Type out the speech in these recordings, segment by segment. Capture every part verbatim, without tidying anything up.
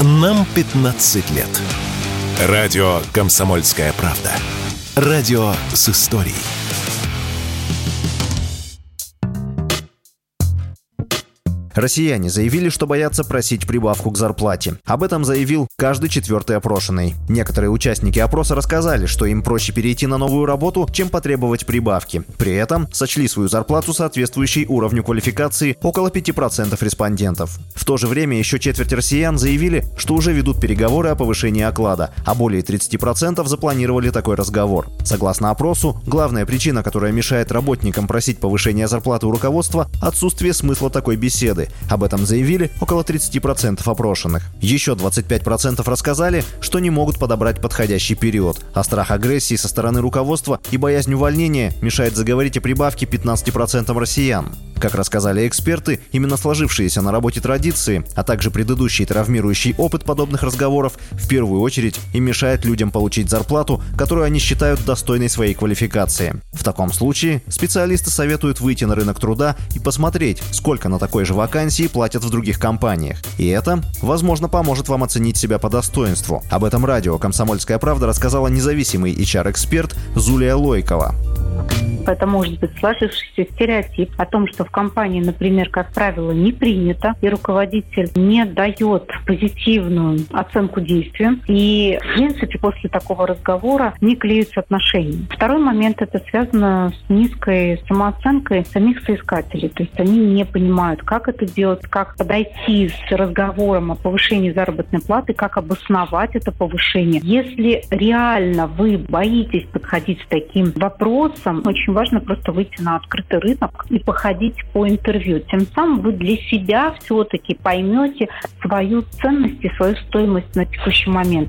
Нам пятнадцать лет. Радио «Комсомольская правда». Радио с историей. Россияне заявили, что боятся просить прибавку к зарплате. Об этом заявил каждый четвертый опрошенный. Некоторые участники опроса рассказали, что им проще перейти на новую работу, чем потребовать прибавки. При этом сочли свою зарплату соответствующей уровню квалификации около пяти процентов респондентов. В то же время еще четверть россиян заявили, что уже ведут переговоры о повышении оклада, а более тридцати процентов запланировали такой разговор. Согласно опросу, главная причина, которая мешает работникам просить повышения зарплаты у руководства – отсутствие смысла такой беседы. Об этом заявили около тридцати процентов опрошенных. Еще двадцать пять процентов рассказали, что не могут подобрать подходящий период, а страх агрессии со стороны руководства и боязнь увольнения мешает заговорить о прибавке пятнадцати процентам россиян. Как рассказали эксперты, именно сложившиеся на работе традиции, а также предыдущий травмирующий опыт подобных разговоров в первую очередь и мешает людям получить зарплату, которую они считают достойной своей квалификации. В таком случае специалисты советуют выйти на рынок труда и посмотреть, сколько на такой же вакансии платят в других компаниях. И это, возможно, поможет вам оценить себя по достоинству. Об этом радио «Комсомольская правда» рассказала независимый эйч ар-эксперт Зулия Лойкова. Это может быть сложившийся стереотип о том, что в компании, например, как правило, не принято, и руководитель не дает позитивную оценку действиям. И, в принципе, после такого разговора не клеются отношения. Второй момент – это связано с низкой самооценкой самих соискателей. То есть они не понимают, как это делать, как подойти с разговором о повышении заработной платы, как обосновать это повышение. Если реально вы боитесь подходить с таким вопросом, очень важно просто выйти на открытый рынок и походить по интервью. Тем самым вы для себя все-таки поймете свою ценность и свою стоимость на текущий момент.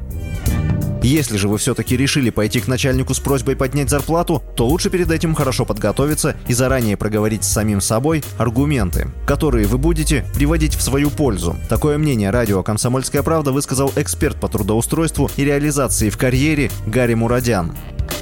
Если же вы все-таки решили пойти к начальнику с просьбой поднять зарплату, то лучше перед этим хорошо подготовиться и заранее проговорить с самим собой аргументы, которые вы будете приводить в свою пользу. Такое мнение радио «Комсомольская правда» высказал эксперт по трудоустройству и реализации в карьере Гарри Мурадян.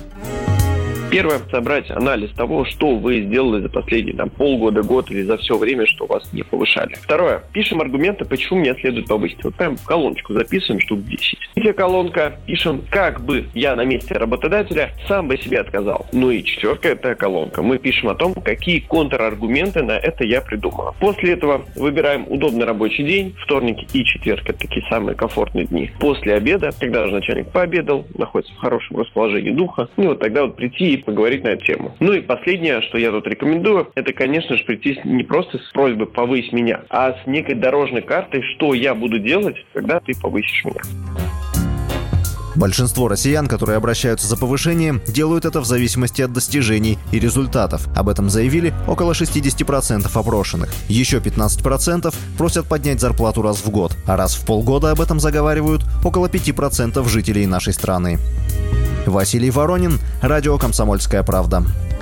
Первое – собрать анализ того, что вы сделали за последние там, полгода, год или за все время, что вас не повышали. Второе – пишем аргументы, почему меня следует повысить. Вот прям колоночку записываем, штук десять. Третья колонка – пишем, как бы я на месте работодателя сам бы себе отказал. Ну и четвертая – это колонка. Мы пишем о том, какие контраргументы на это я придумал. После этого выбираем удобный рабочий день. Вторник и четверг – это такие самые комфортные дни. После обеда, когда уже начальник пообедал, находится в хорошем расположении духа, и вот тогда вот прийти и поговорить на эту тему. Ну и последнее, что я тут рекомендую, это, конечно же, прийти не просто с просьбой «повысь меня», а с некой дорожной картой, что я буду делать, когда ты повысишь меня. Большинство россиян, которые обращаются за повышением, делают это в зависимости от достижений и результатов. Об этом заявили около шестьдесят процентов опрошенных. Еще пятнадцать процентов просят поднять зарплату раз в год, а раз в полгода об этом заговаривают около пяти процентов жителей нашей страны. Василий Воронин, радио «Комсомольская правда».